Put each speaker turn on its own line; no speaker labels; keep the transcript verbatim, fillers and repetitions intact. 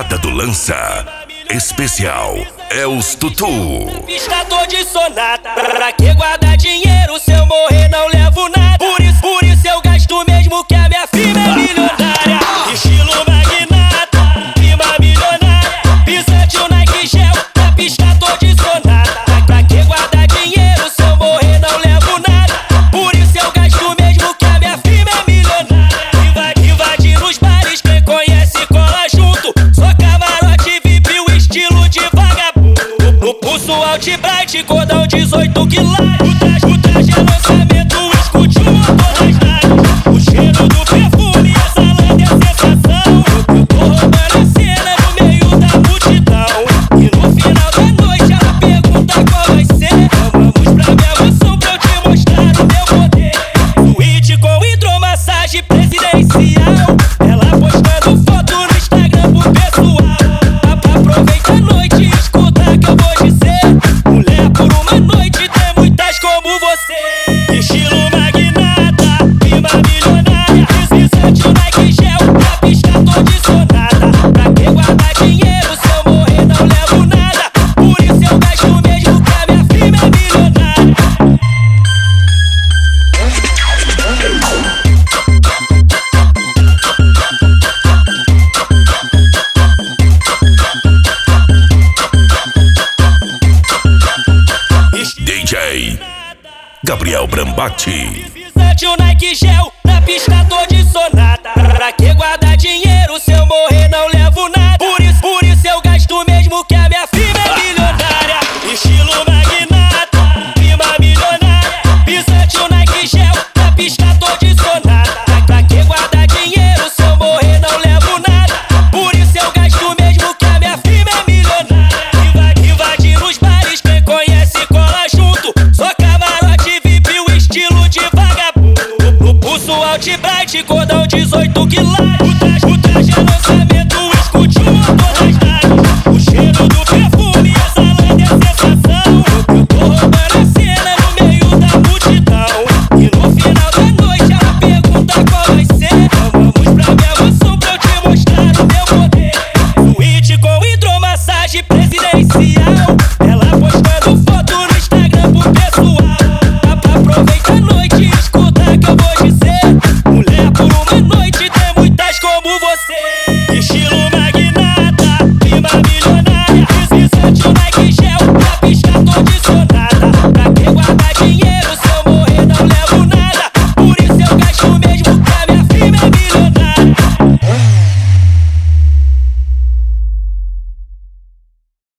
Prata do Lança. Especial Els Tutu.
Piscador de sonata. Pra que guardar dinheiro? Se eu morrer não levo nada. Por isso, por isso eu gasto mesmo que a minha firma é milionária. Estilo magnata, firma milionária. Pisante o Nike Gel, pra piscador de sonata. Pra que guardar dinheiro? Se eu morrer não levo nada. Por isso eu gasto mesmo que a minha firma é milionária. Invade, invadindo os bares, quem conhece cola junto. Só camarote V I P, o estilo de vagabundo. No pulso Alt-Bright, cordão dezoito quilates. O traje é lançamento, escute o motor das naves. O cheiro do perfume exalando é sensação. Eu tô roubando a cena no meio da multidão. E no final da noite ela pergunta qual vai ser. Vamos pra minha mansão pra eu te mostrar o meu poder. Suíte com hidromassagem presidencial. Ela postando foto no Instagram pro pessoal. Aproveita a noite e escuta que eu vou dizer. Mulher por uma noite tem muitas como você. Estilo magnata, firma milionária. Pisante o Nike Gel, pra piscador de sonata. Pra que guardar dinheiro? Se eu morrer não levo nada. Por isso eu gasto mesmo que a minha firma é milionária.
D J Gabriel Brambati.
Pisante o Nike Gel, pra piscador de sonata. Pra que guardar dinheiro? Se eu morrer não levo